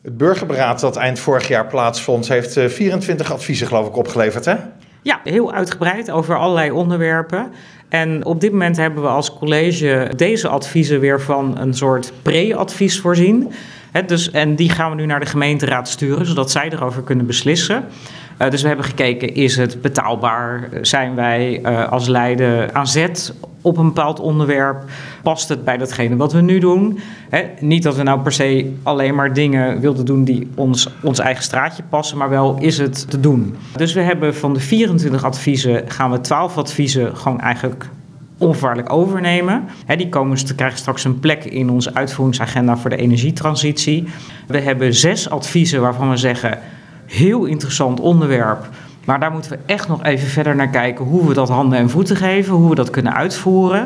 Het burgerberaad dat eind vorig jaar plaatsvond, heeft 24 adviezen geloof ik opgeleverd, hè? Ja, heel uitgebreid over allerlei onderwerpen. En op dit moment hebben we als college deze adviezen weer van een soort pre-advies voorzien. En die gaan we nu naar de gemeenteraad sturen, zodat zij erover kunnen beslissen. Dus we hebben gekeken, is het betaalbaar? Zijn wij als Leiden aan zet op een bepaald onderwerp? Past het bij datgene wat we nu doen? Niet dat we nou per se alleen maar dingen wilden doen die ons eigen straatje passen, maar wel is het te doen. Dus we hebben van de 24 adviezen, gaan we 12 adviezen gewoon eigenlijk onvoorwaardelijk overnemen. Die krijgen straks een plek in onze uitvoeringsagenda voor de energietransitie. We hebben 6 adviezen waarvan we zeggen, heel interessant onderwerp, maar daar moeten we echt nog even verder naar kijken hoe we dat handen en voeten geven, hoe we dat kunnen uitvoeren.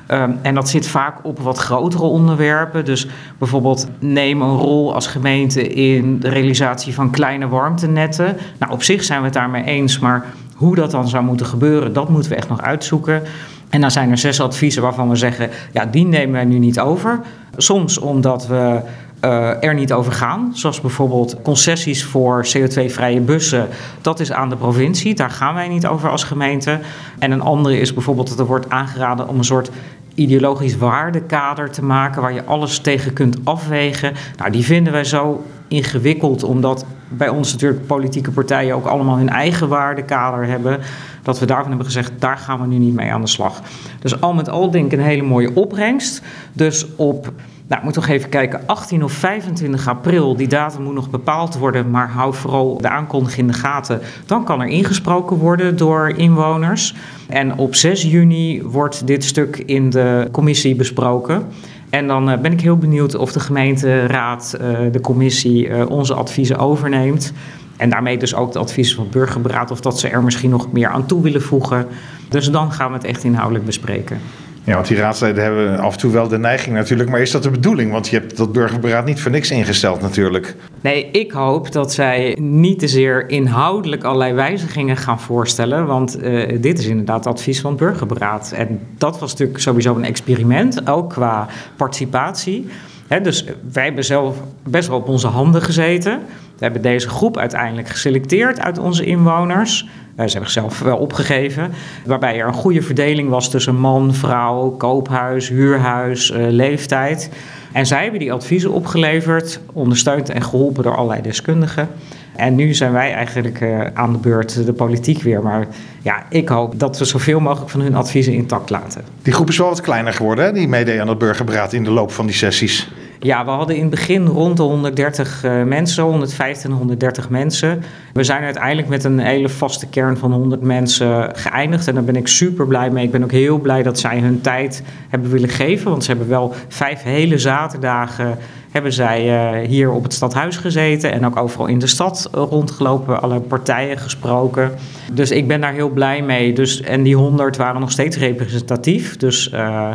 En dat zit vaak op wat grotere onderwerpen. Dus bijvoorbeeld neem een rol als gemeente in de realisatie van kleine warmtenetten. Nou, op zich zijn we het daarmee eens, maar hoe dat dan zou moeten gebeuren, dat moeten we echt nog uitzoeken. En dan zijn er 6 adviezen waarvan we zeggen, ja, die nemen wij nu niet over. Soms omdat we er niet over gaan. Zoals bijvoorbeeld concessies voor CO2-vrije bussen. Dat is aan de provincie. Daar gaan wij niet over als gemeente. En een andere is bijvoorbeeld dat er wordt aangeraden om een soort ideologisch waardekader te maken waar je alles tegen kunt afwegen. Nou, die vinden wij zo ingewikkeld, omdat bij ons natuurlijk politieke partijen ook allemaal hun eigen waardekader hebben, dat we daarvan hebben gezegd, daar gaan we nu niet mee aan de slag. Dus al met al denk ik een hele mooie opbrengst. Dus op, moeten we nog even kijken, 18 of 25 april, die datum moet nog bepaald worden, maar hou vooral de aankondiging in de gaten. Dan kan er ingesproken worden door inwoners. En op 6 juni wordt dit stuk in de commissie besproken. En dan ben ik heel benieuwd of de gemeenteraad, de commissie, onze adviezen overneemt. En daarmee dus ook de adviezen van het burgerberaad, of dat ze er misschien nog meer aan toe willen voegen. Dus dan gaan we het echt inhoudelijk bespreken. Ja, want die raadsleden hebben af en toe wel de neiging natuurlijk. Maar is dat de bedoeling? Want je hebt dat burgerberaad niet voor niks ingesteld natuurlijk. Nee, ik hoop dat zij niet te zeer inhoudelijk allerlei wijzigingen gaan voorstellen. Want dit is inderdaad advies van het burgerberaad. En dat was natuurlijk sowieso een experiment, ook qua participatie. Dus wij hebben zelf best wel op onze handen gezeten. We hebben deze groep uiteindelijk geselecteerd uit onze inwoners. Ze hebben zichzelf wel opgegeven. Waarbij er een goede verdeling was tussen man, vrouw, koophuis, huurhuis, leeftijd. En zij hebben die adviezen opgeleverd, ondersteund en geholpen door allerlei deskundigen. En nu zijn wij eigenlijk aan de beurt, de politiek weer. Maar ja, ik hoop dat we zoveel mogelijk van hun adviezen intact laten. Die groep is wel wat kleiner geworden, hè? Die meedeed aan het burgerberaad in de loop van die sessies. Ja, we hadden in het begin rond de 130 mensen, 115, 130 mensen. We zijn uiteindelijk met een hele vaste kern van 100 mensen geëindigd. En daar ben ik super blij mee. Ik ben ook heel blij dat zij hun tijd hebben willen geven. Want ze hebben wel 5 hele zaterdagen hebben zij hier op het stadhuis gezeten. En ook overal in de stad rondgelopen, alle partijen gesproken. Dus ik ben daar heel blij mee. En die 100 waren nog steeds representatief. Dus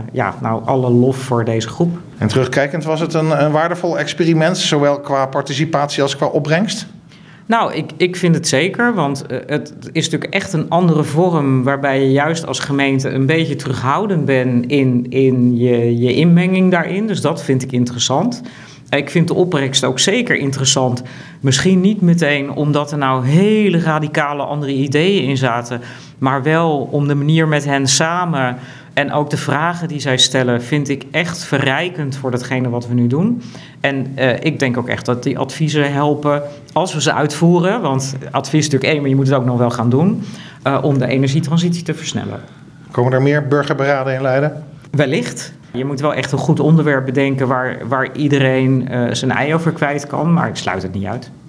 alle lof voor deze groep. En terugkijkend was het een waardevol experiment, zowel qua participatie als qua opbrengst? Nou, ik vind het zeker, want het is natuurlijk echt een andere vorm waarbij je juist als gemeente een beetje terughoudend bent in je inmenging daarin. Dus dat vind ik interessant. Ik vind de opbrengst ook zeker interessant. Misschien niet meteen omdat er nou hele radicale andere ideeën in zaten, maar wel om de manier met hen samen en ook de vragen die zij stellen vind ik echt verrijkend voor datgene wat we nu doen. En ik denk ook echt dat die adviezen helpen als we ze uitvoeren. Want advies is natuurlijk één, maar je moet het ook nog wel gaan doen. Om de energietransitie te versnellen. Komen er meer burgerberaden in Leiden? Wellicht. Je moet wel echt een goed onderwerp bedenken waar iedereen zijn ei over kwijt kan. Maar ik sluit het niet uit.